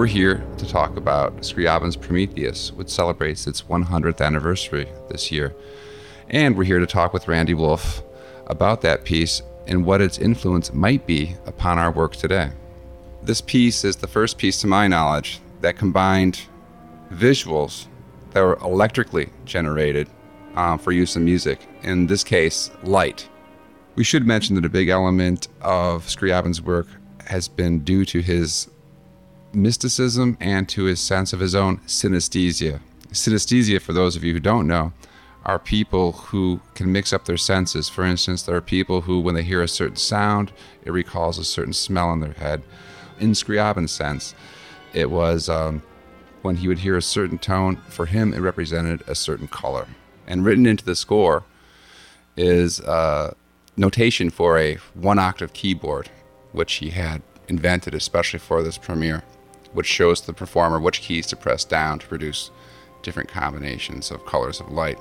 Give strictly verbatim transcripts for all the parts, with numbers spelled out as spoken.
We're here to talk about Scriabin's Prometheus, which celebrates its one hundredth anniversary this year. And we're here to talk with Randy Wolf about that piece and what its influence might be upon our work today. This piece is the first piece, to my knowledge, that combined visuals that were electrically generated um, for use in music. In this case, light. We should mention that a big element of Scriabin's work has been due to his mysticism and to his sense of his own synesthesia. Synesthesia, for those of you who don't know, are people who can mix up their senses. For instance, there are people who, when they hear a certain sound, it recalls a certain smell in their head. In Scriabin's sense, it was um, when he would hear a certain tone, for him it represented a certain color. And written into the score is uh, notation for a one-octave keyboard, which he had invented especially for this premiere, which shows the performer which keys to press down to produce different combinations of colors of light.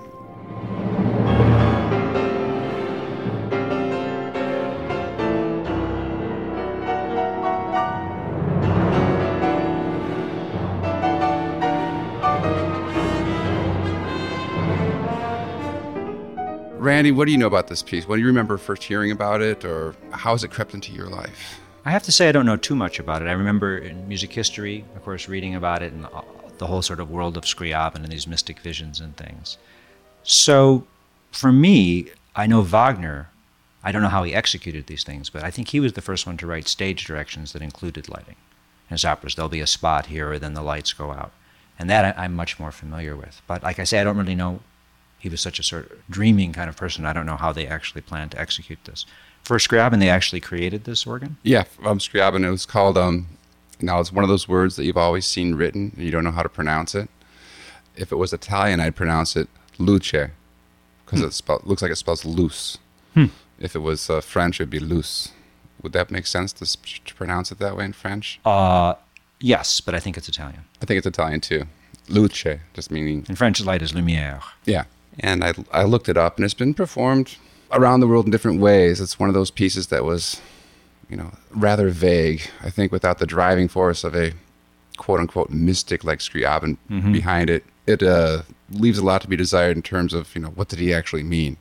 Randy, what do you know about this piece? What do you remember first hearing about it, or how has it crept into your life? I have to say I don't know too much about it. I remember in music history, of course, reading about it and the whole sort of world of Scriabin and these mystic visions and things. So for me, I know Wagner, I don't know how he executed these things, but I think he was the first one to write stage directions that included lighting. In his operas, there'll be a spot here, or then the lights go out. And that I, I'm much more familiar with. But like I say, I don't really know. He was such a sort of dreaming kind of person. I don't know how they actually planned to execute this. For Scriabin, they actually created this organ? Yeah, um, Scriabin, it was called, um, now it's one of those words that you've always seen written, and you don't know how to pronounce it. If it was Italian, I'd pronounce it luce, because hmm. it spell, looks like it spells loose. Hmm. If it was uh, French, it would be loose. Would that make sense to, to pronounce it that way in French? Uh, yes, but I think it's Italian. I think it's Italian too. Luce, just meaning... In French, light is lumière. Yeah. And I, I looked it up, and it's been performed around the world in different ways. It's one of those pieces that was, you know, rather vague. I think without the driving force of a quote-unquote mystic like Scriabin mm-hmm. behind it, it uh, leaves a lot to be desired in terms of, you know, what did he actually mean?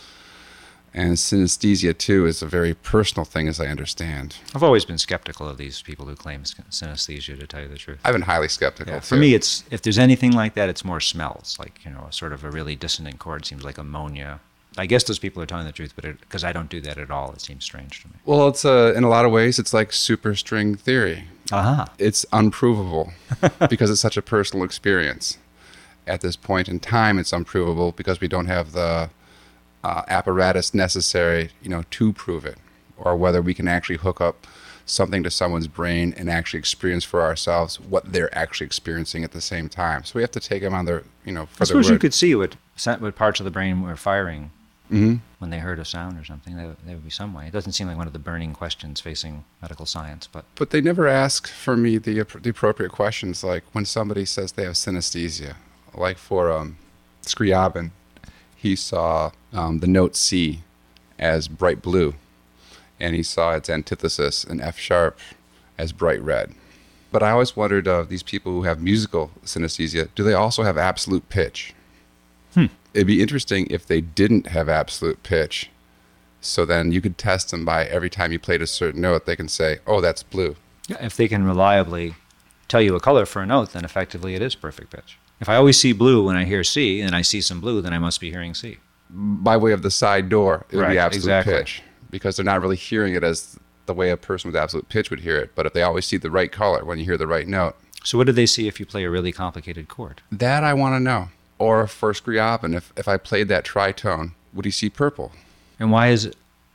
And synesthesia, too, is a very personal thing, as I understand. I've always been skeptical of these people who claim synesthesia, to tell you the truth. I've been highly skeptical, yeah, too. For me, it's if there's anything like that, it's more smells. Like, you know, sort of a really dissonant chord seems like ammonia. I guess those people are telling the truth, but because I don't do that at all, it seems strange to me. Well, it's uh, in a lot of ways, it's like superstring theory. Uh-huh. It's unprovable because it's such a personal experience. At this point in time, it's unprovable because we don't have the... Uh, apparatus necessary, you know, to prove it, or whether we can actually hook up something to someone's brain and actually experience for ourselves what they're actually experiencing at the same time. So we have to take them on their, you know, for I suppose their word. You could see what what parts of the brain were firing mm-hmm. when they heard a sound or something. There, there would be some way. It doesn't seem like one of the burning questions facing medical science, but but they never ask for me the the appropriate questions, like when somebody says they have synesthesia, like for um, Scriabin. He saw um, the note C as bright blue, and he saw its antithesis in F sharp as bright red. But I always wondered, uh, these people who have musical synesthesia, do they also have absolute pitch? Hmm. It'd be interesting if they didn't have absolute pitch, so then you could test them by every time you played a certain note, they can say, oh, that's blue. Yeah, if they can reliably tell you a color for a note, then effectively it is perfect pitch. If I always see blue when I hear C, and I see some blue, then I must be hearing C. By way of the side door, it would right, be absolute exactly. pitch, because they're not really hearing it as the way a person with absolute pitch would hear it. But if they always see the right color when you hear the right note. So what do they see if you play a really complicated chord? That I want to know. Or for Scriabin, if, if I played that tritone, would he see purple? And why is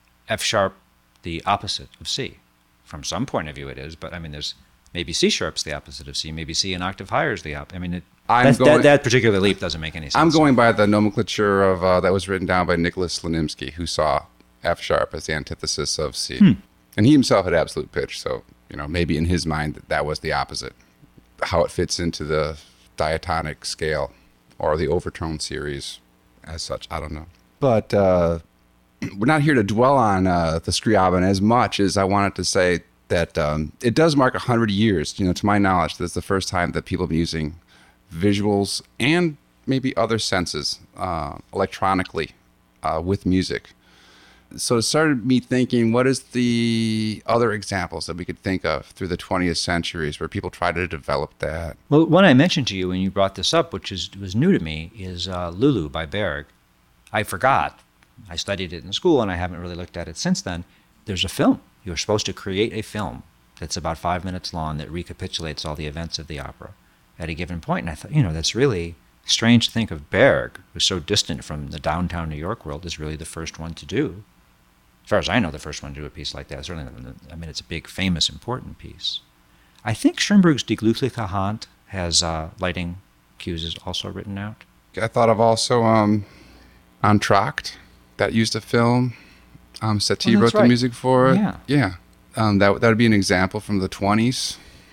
F sharp the opposite of C? From some point of view it is, but I mean, there's maybe C sharp's the opposite of C. Maybe C an octave higher is the opposite. I mean, it, I'm going, that, that particular leap doesn't make any sense. I'm going by the nomenclature of uh, that was written down by Nicholas Slanimsky, who saw F sharp as the antithesis of C. Hmm. And he himself had absolute pitch, so you know maybe in his mind that, that was the opposite. How it fits into the diatonic scale or the overtone series as such, I don't know. But uh, we're not here to dwell on uh, the Scriabin as much as I wanted to say that um, it does mark one hundred years. You know, to my knowledge, that's the first time that people have been using visuals and maybe other senses uh, electronically uh, with music. So it started me thinking, what is the other examples that we could think of through the twentieth centuries where people try to develop that? Well, one I mentioned to you when you brought this up, which is was new to me, is uh, Lulu by Berg. I forgot. I studied it in school, and I haven't really looked at it since then. There's a film. You're supposed to create a film that's about five minutes long that recapitulates all the events of the opera at a given point. And I thought, you know, that's really strange to think of Berg, who's so distant from the downtown New York world, is really the first one to do. As far as I know, the first one to do a piece like that. Certainly, I mean, it's a big, famous, important piece. I think Schoenberg's Die glückliche Hand has uh, lighting cues is also written out. I thought of also um, Entr'acte, that used a film. Um, Satie Oh, wrote that's the right. music for it. Yeah. Yeah. Um, that, that would be an example from the twenties.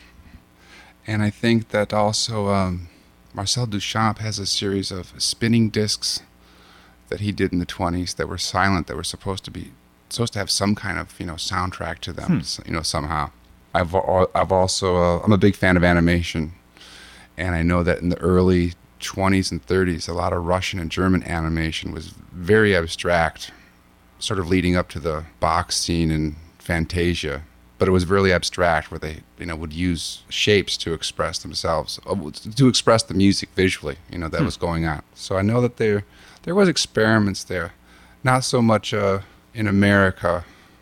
And I think that also um, Marcel Duchamp has a series of spinning discs that he did in the twenties that were silent, that were supposed to be supposed to have some kind of, you know, soundtrack to them, Hmm. you know, somehow. I've al- I've also uh, I'm a big fan of animation, and I know that in the early twenties and thirties, a lot of Russian and German animation was very abstract, sort of leading up to the Bach scene in Fantasia. But it was really abstract, where they, you know, would use shapes to express themselves, uh, to express the music visually, you know, that Hmm. was going on. So I know that there there was experiments there, not so much uh, in America.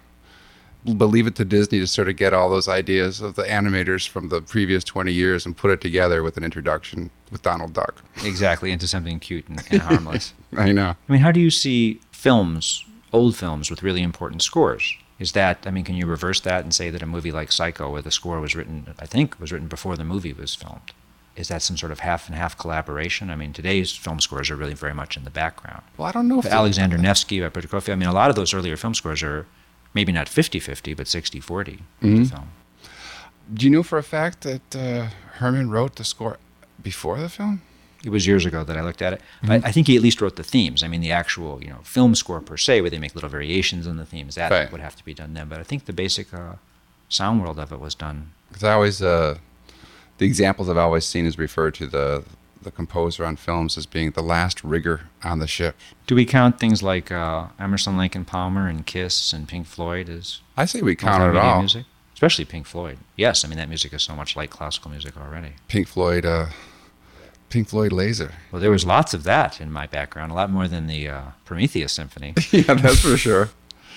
But leave it to Disney to sort of get all those ideas of the animators from the previous twenty years and put it together with an introduction with Donald Duck. Exactly, into something cute and, and harmless. I know. I mean, how do you see films, old films with really important scores? Is that, I mean, can you reverse that and say that a movie like Psycho, where the score was written, I think, was written before the movie was filmed, is that some sort of half and half collaboration? I mean, today's film scores are really very much in the background. Well, I don't know if Alexander Nevsky by Prokofiev, I mean, a lot of those earlier film scores are maybe not fifty-fifty, but sixty-forty Mhm. with the film. Do you know for a fact that uh, Herman wrote the score before the film? It was years ago that I looked at it. Mhm. But I think he at least wrote the themes. I mean, the actual, you know, film score per se, where they make little variations on the themes, that Right. would have to be done then. But I think the basic uh, sound world of it was done. Because I always, uh, the examples I've always seen is referred to the the composer on films as being the last rigger on the ship. Do we count things like uh, Emerson, Lake and Palmer and Kiss and Pink Floyd as I say we count it multimedia all. music? Especially Pink Floyd. Yes, I mean, that music is so much like classical music already. Pink Floyd, uh, Pink Floyd Laser. Well, there was lots of that in my background, a lot more than the uh, Prometheus Symphony. Yeah, that's for sure.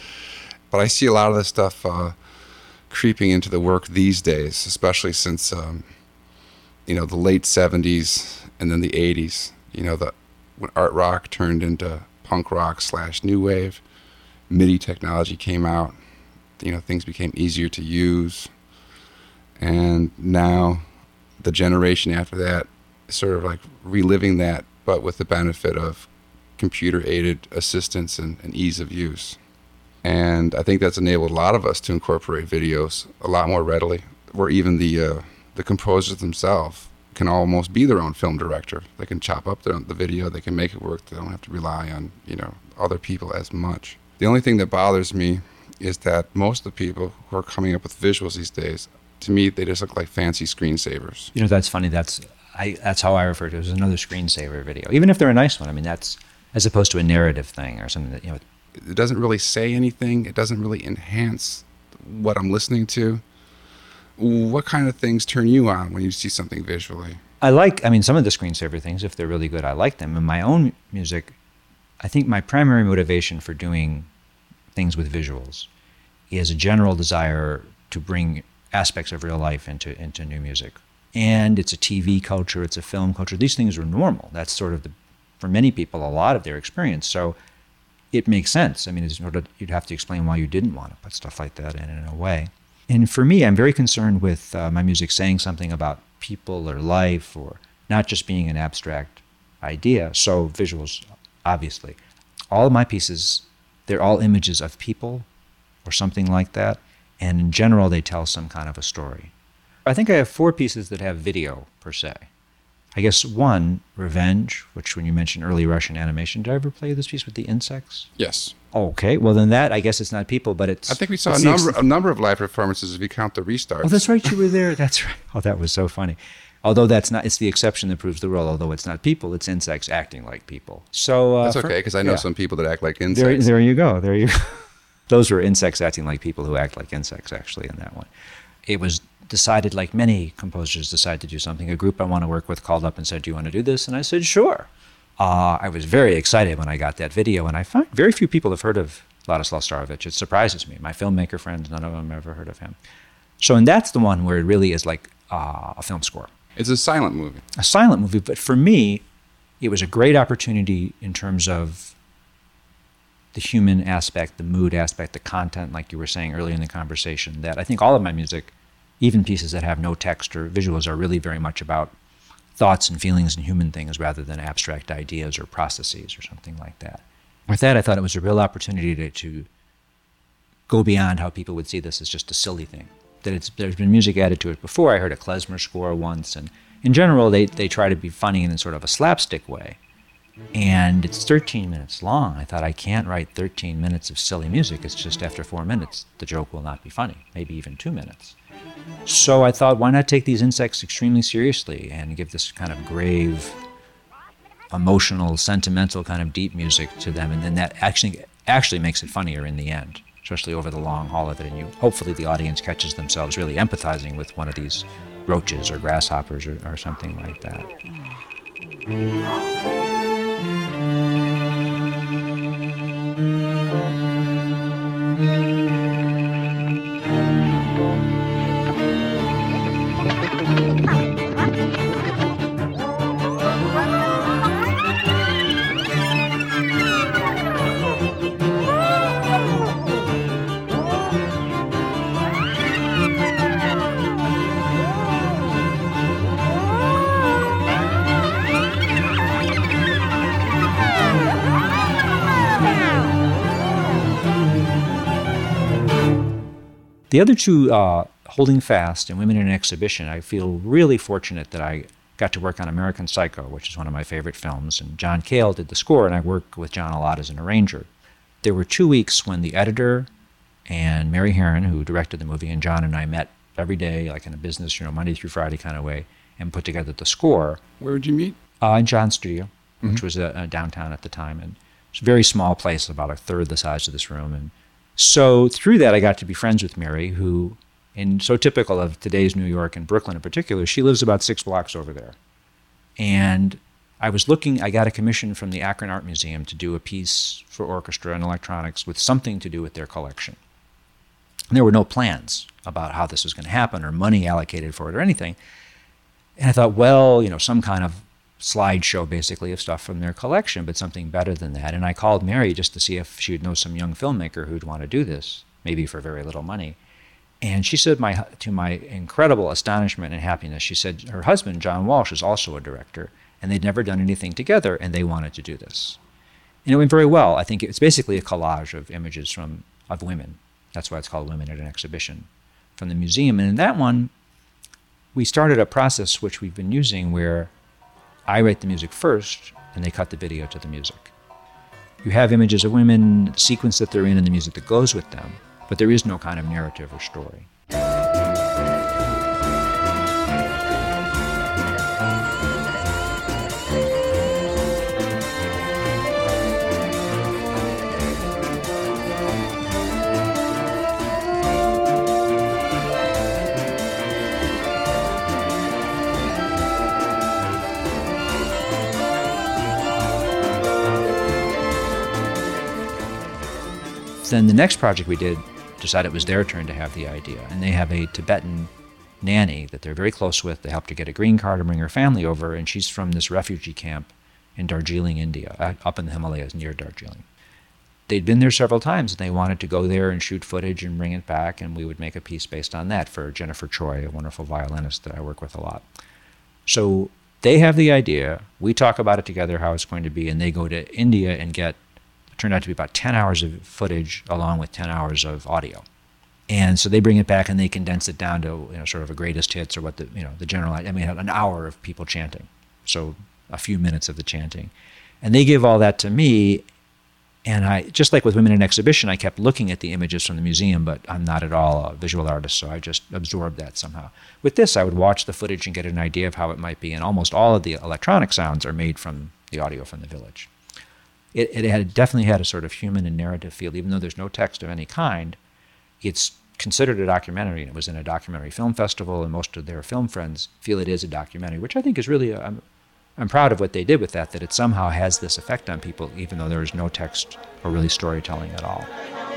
But I see a lot of this stuff uh, creeping into the work these days, especially since, um, you know, the late seventies and then the eighties. You know, the when art rock turned into punk rock slash new wave, MIDI technology came out. You know, things became easier to use. And now the generation after that is sort of like reliving that, but with the benefit of computer-aided assistance and, and ease of use. And I think that's enabled a lot of us to incorporate videos a lot more readily, where even the uh, the composers themselves can almost be their own film director. They can chop up the, the video, they can make it work. They don't have to rely on, you know, other people as much. The only thing that bothers me is that most of the people who are coming up with visuals these days, to me, they just look like fancy screensavers. You know, that's funny. That's I. That's how I refer to it as another screensaver video, even if they're a nice one. I mean, that's as opposed to a narrative thing or something that, you know. It doesn't really say anything. It doesn't really enhance what I'm listening to. What kind of things turn you on when you see something visually? I like. I mean, some of the screensaver things, if they're really good, I like them. In my own music, I think my primary motivation for doing things with visuals is a general desire to bring aspects of real life into into new music. And it's a T V culture, it's a film culture. These things are normal. That's sort of the, for many people, a lot of their experience. So it makes sense. I mean, it's sort of, you'd have to explain why you didn't want to put stuff like that in, in a way. And for me, I'm very concerned with uh, my music saying something about people or life, or not just being an abstract idea. So visuals, obviously. All of my pieces, they're all images of people or something like that. And in general, they tell some kind of a story. I think I have four pieces that have video, per se. I guess one, Revenge, which when you mentioned early Russian animation, did I ever play this piece with the insects? Yes. Okay, well then that, I guess it's not people, but it's... I think we saw it's a the number ex- a number of live performances if you count the restarts. Oh, that's right, you were there. That's right. Oh, that was so funny. Although that's not, it's the exception that proves the rule. Although it's not people, it's insects acting like people. So uh, That's for- okay, because I know yeah. some people that act like There, insects. there you go. There you go. Those were insects acting like people who act like insects, actually, in that one. It was decided, like many composers decide to do something. A group I want to work with called up and said, do you want to do this? And I said, sure. Uh, I was very excited when I got that video, and I find very few people have heard of Ladislav Starovich. It surprises me. My filmmaker friends, none of them have ever heard of him. So, and that's the one where it really is like uh, a film score. It's a silent movie. A silent movie, but for me, it was a great opportunity in terms of the human aspect, the mood aspect, the content, like you were saying earlier in the conversation, that I think all of my music, even pieces that have no text or visuals, are really very much about thoughts and feelings and human things rather than abstract ideas or processes or something like that. With that, I thought it was a real opportunity to, to go beyond how people would see this as just a silly thing. That it's, there's been music added to it before. I heard a klezmer score once, and in general, they, they try to be funny in sort of a slapstick way. And it's thirteen minutes long. I thought, I can't write thirteen minutes of silly music. It's just after four minutes, the joke will not be funny, maybe even two minutes. So I thought, why not take these insects extremely seriously and give this kind of grave, emotional, sentimental, kind of deep music to them, and then that actually actually makes it funnier in the end, especially over the long haul of it, and you hopefully the audience catches themselves really empathizing with one of these roaches or grasshoppers or, or something like that. The other two, uh, Holding Fast and Women in an Exhibition, I feel really fortunate that I got to work on American Psycho, which is one of my favorite films, and John Cale did the score, and I worked with John a lot as an arranger. There were two weeks when the editor and Mary Herron, who directed the movie, and John and I met every day, like in a business, you know, Monday through Friday kind of way, and put together the score. Where would you meet? Uh, in John's studio, Mm-hmm. which was uh, uh, downtown at the time, and it's a very small place, about a third the size of this room, and so through that, I got to be friends with Mary, who, in so typical of today's New York and Brooklyn in particular, she lives about six blocks over there. And I was looking, I got a commission from the Akron Art Museum to do a piece for orchestra and electronics with something to do with their collection. And there were no plans about how this was going to happen or money allocated for it or anything. And I thought, well, you know, some kind of slideshow basically of stuff from their collection, but something better than that. And I called Mary just to see if she would know some young filmmaker who'd want to do this, maybe for very little money. And she said, my, to my incredible astonishment and happiness, she said her husband, John Walsh, is also a director, and they'd never done anything together, and they wanted to do this. And it went very well. I think it's basically a collage of images from of women. That's why it's called Women at an Exhibition, from the museum. And in that one, we started a process which we've been using where I write the music first, and they cut the video to the music. You have images of women, the sequence that they're in, and the music that goes with them, but there is no kind of narrative or story. Then the next project we did decided it was their turn to have the idea. And they have a Tibetan nanny that they're very close with. They helped her get a green card and bring her family over. And she's from this refugee camp in Darjeeling, India, up in the Himalayas near Darjeeling. They'd been there several times, and they wanted to go there and shoot footage and bring it back. And we would make a piece based on that for Jennifer Choi, a wonderful violinist that I work with a lot. So they have the idea. We talk about it together, how it's going to be. And they go to India and get turned out to be about ten hours of footage along with ten hours of audio. And so they bring it back and they condense it down to, you know, sort of a greatest hits or what the, you know, the general, I mean, an hour of people chanting. So a few minutes of the chanting. And they give all that to me, And I, just like with Women in Exhibition, I kept looking at the images from the museum, but I'm not at all a visual artist, so I just absorbed that somehow. With this, I would watch the footage and get an idea of how it might be, and almost all of the electronic sounds are made from the audio from the village. It, it had definitely had a sort of human and narrative feel, even though there's no text of any kind. It's considered a documentary, and it was in a documentary film festival, and most of their film friends feel it is a documentary, which I think is really, a, I'm, I'm proud of what they did with that, that it somehow has this effect on people, even though there is no text or really storytelling at all.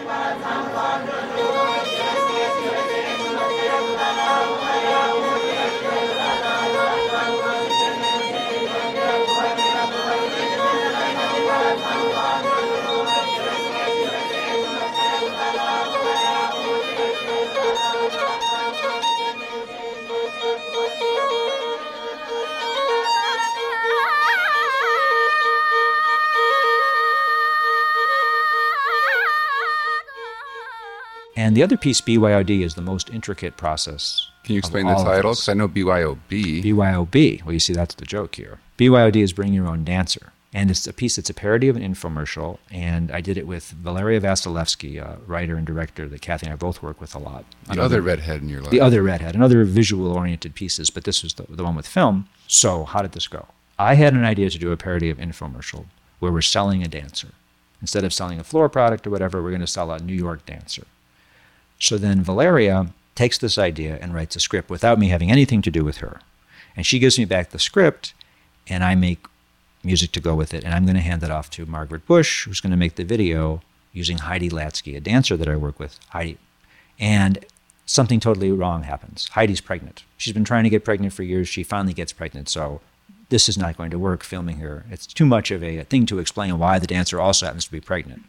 And the other piece, B Y O D, is the most intricate process. Can you explain the title? Because I know B Y O B. B Y O B. Well, you see, that's the joke here. B Y O D is Bring Your Own Dancer. And it's a piece that's a parody of an infomercial. And I did it with Valeria Vasilevsky, a writer and director that Kathy and I both work with a lot. The another, other redhead in your life. The other redhead, and other visual-oriented pieces, but this was the, the one with film. So how did this go? I had an idea to do a parody of infomercial where we're selling a dancer. Instead of selling a floor product or whatever, we're going to sell a New York dancer. So then Valeria takes this idea and writes a script without me having anything to do with her. And she gives me back the script, and I make music to go with it. And I'm going to hand it off to Margaret Bush, who's going to make the video using Heidi Latsky, a dancer that I work with, Heidi. And something totally wrong happens. Heidi's pregnant. She's been trying to get pregnant for years. She finally gets pregnant. So this is not going to work filming her. It's too much of a, a thing to explain why the dancer also happens to be pregnant.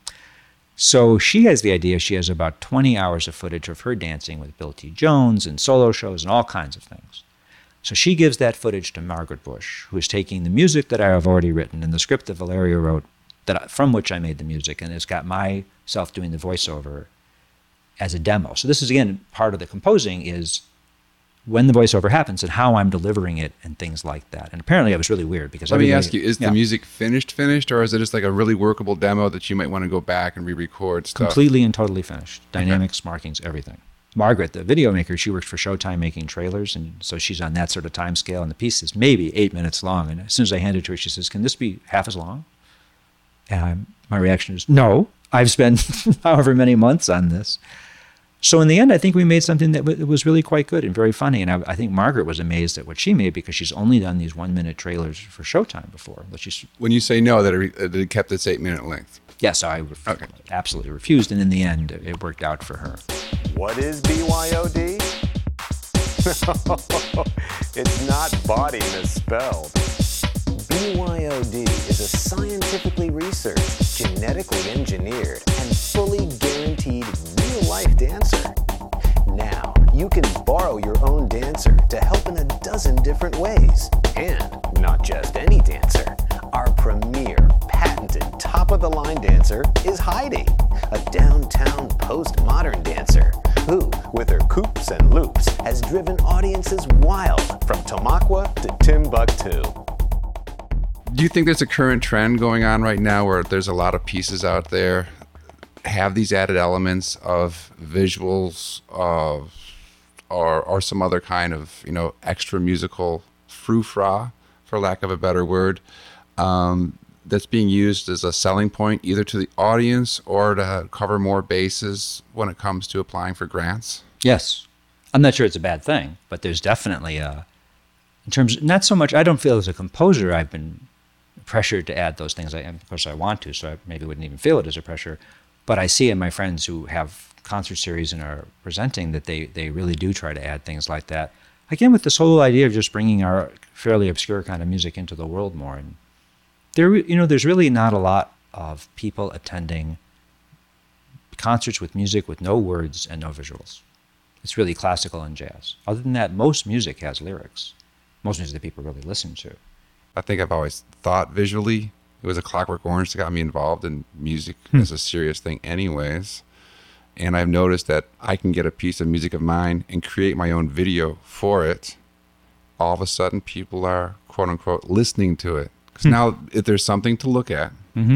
So she has the idea. She has about twenty hours of footage of her dancing with Bill T. Jones and solo shows and all kinds of things. So she gives that footage to Margaret Bush, who is taking the music that I have already written and the script that Valeria wrote, that I, from which I made the music, and it's got myself doing the voiceover as a demo. So this is, again, part of the composing is when the voiceover happens and how I'm delivering it and things like that. And apparently it was really weird because... Let me ask you, is yeah. the music finished finished, or is it just like a really workable demo that you might want to go back and re-record stuff? Completely and totally finished. Dynamics, okay. Markings, everything. Margaret, the video maker, she works for Showtime making trailers, and so she's on that sort of time scale, and the piece is maybe eight minutes long. And as soon as I hand it to her, she says, "Can this be half as long?" And I'm, my reaction is, "No, I've spent however many months on this." So in the end, I think we made something that w- was really quite good and very funny. And I, I think Margaret was amazed at what she made because she's only done these one-minute trailers for Showtime before. But she's, when you say no, that it, that it kept its eight-minute length. Yes, I ref- okay. absolutely refused. And in the end, it worked out for her. What is B Y O D? It's not body misspelled. B Y O D is a scientifically researched, genetically engineered, and fully guaranteed real-life dancer. Now, you can borrow your own dancer to help in a dozen different ways. And not just any dancer. Our premier, patented, top-of-the-line dancer is Heidi, a downtown postmodern dancer who, with her coops and loops, has driven audiences wild from Tamaqua to Timbuktu. Do you think there's a current trend going on right now where there's a lot of pieces out there have these added elements of visuals of or or some other kind of, you know, extra musical frou-fra, for lack of a better word, um, that's being used as a selling point either to the audience or to cover more bases when it comes to applying for grants? Yes. I'm not sure it's a bad thing, but there's definitely a, in terms, not so much, I don't feel as a composer I've been pressured to add those things. I, of course I want to, so I maybe wouldn't even feel it as a pressure, but I see in my friends who have concert series and are presenting that they, they really do try to add things like that. Again, with this whole idea of just bringing our fairly obscure kind of music into the world more. And there, you know, there's really not a lot of people attending concerts with music with no words and no visuals. It's really classical and jazz. Other than that, most music has lyrics. Most music that people really listen to. I think I've always thought visually. It was a Clockwork Orange that got me involved in music Hmm. as a serious thing anyways. And I've noticed that I can get a piece of music of mine and create my own video for it. All of a sudden, people are, quote unquote, listening to it. Because Hmm. now if there's something to look at, Mm-hmm.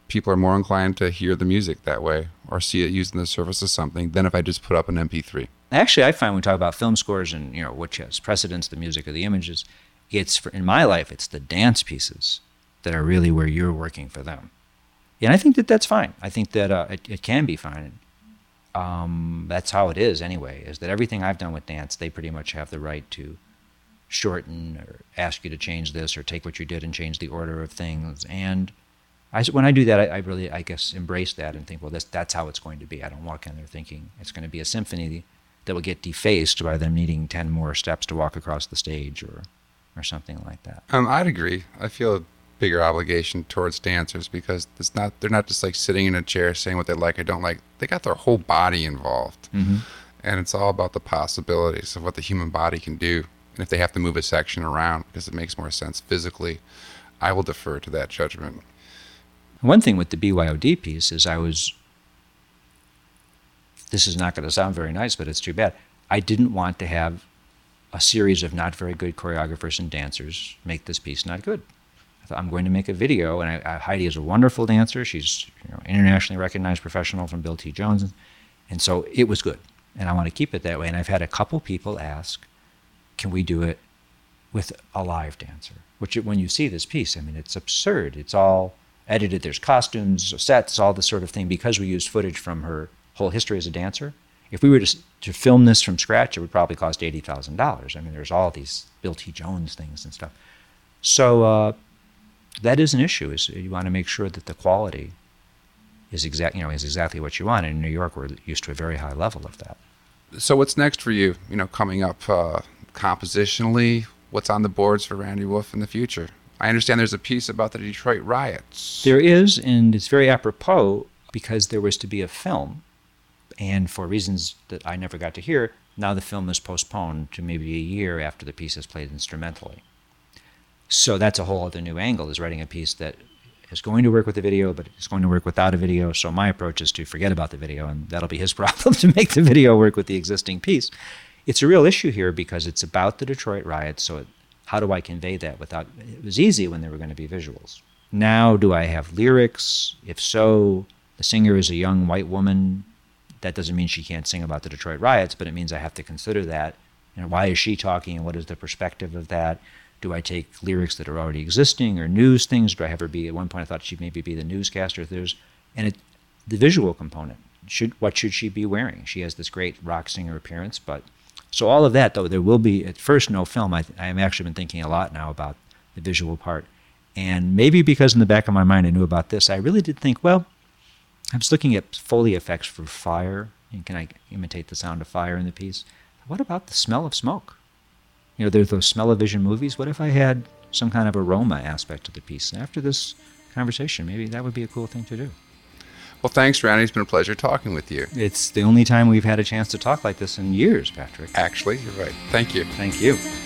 people are more inclined to hear the music that way or see it used in the service of something than if I just put up an M P three. Actually, I find when we talk about film scores and, you know, which has precedence, the music or the images, it's for, in my life, it's the dance pieces that are really where you're working for them. And I think that that's fine. I think that uh, it, it can be fine. Um, that's how it is anyway, is that everything I've done with dance, they pretty much have the right to shorten or ask you to change this or take what you did and change the order of things. And I, when I do that, I, I really, I guess, embrace that and think, well, this, that's how it's going to be. I don't walk in there thinking it's going to be a symphony that will get defaced by them needing ten more steps to walk across the stage or or something like that. Um, I'd agree. I feel a bigger obligation towards dancers because it's not they're not just like sitting in a chair saying what they like or don't like. They got their whole body involved. Mm-hmm. And it's all about the possibilities of what the human body can do. And if they have to move a section around because it makes more sense physically, I will defer to that judgment. One thing with the B Y O D piece is I was, this is not going to sound very nice, but it's too bad. I didn't want to have a series of not very good choreographers and dancers make this piece not good. I thought, I'm going to make a video, and I, I, Heidi is a wonderful dancer. She's, you know, internationally recognized professional from Bill T. Jones, and so it was good, and I want to keep it that way. And I've had a couple people ask, can we do it with a live dancer? Which, when you see this piece, I mean, it's absurd. It's all edited. There's costumes, sets, all this sort of thing, because we used footage from her whole history as a dancer. If we were to, to film this from scratch, it would probably cost eighty thousand dollars. I mean, there's all these Bill T. Jones things and stuff. So uh, that is an issue. Is you want to make sure that the quality is exact, you know, is exactly what you want. And in New York, we're used to a very high level of that. So what's next for you? You know, coming up uh, compositionally, what's on the boards for Randy Wolf in the future? I understand there's a piece about the Detroit riots. There is, and it's very apropos because there was to be a film. And for reasons that I never got to hear, now the film is postponed to maybe a year after the piece is played instrumentally. So that's a whole other new angle, is writing a piece that is going to work with the video, but it's going to work without a video. So my approach is to forget about the video, and that'll be his problem to make the video work with the existing piece. It's a real issue here because it's about the Detroit riots, so it, how do I convey that without... It was easy when there were going to be visuals. Now, do I have lyrics? If so, the singer is a young white woman. That doesn't mean she can't sing about the Detroit riots, but it means I have to consider that. You know, why is she talking, and what is the perspective of that? Do I take lyrics that are already existing or news things? Do I have her be, at one point I thought she'd maybe be the newscaster. There's, and it, the visual component. Should, what should she be wearing? She has this great rock singer appearance, but so all of that, though, there will be, at first, no film. I, I've actually been thinking a lot now about the visual part. And maybe because in the back of my mind I knew about this, I really did think, well, I was looking at Foley effects for fire, and can I imitate the sound of fire in the piece? What about the smell of smoke? You know, there's those smell-o-vision movies. What if I had some kind of aroma aspect to the piece? And after this conversation, maybe that would be a cool thing to do. Well, thanks, Randy. It's been a pleasure talking with you. It's the only time we've had a chance to talk like this in years, Patrick. Actually, you're right. Thank you. Thank you.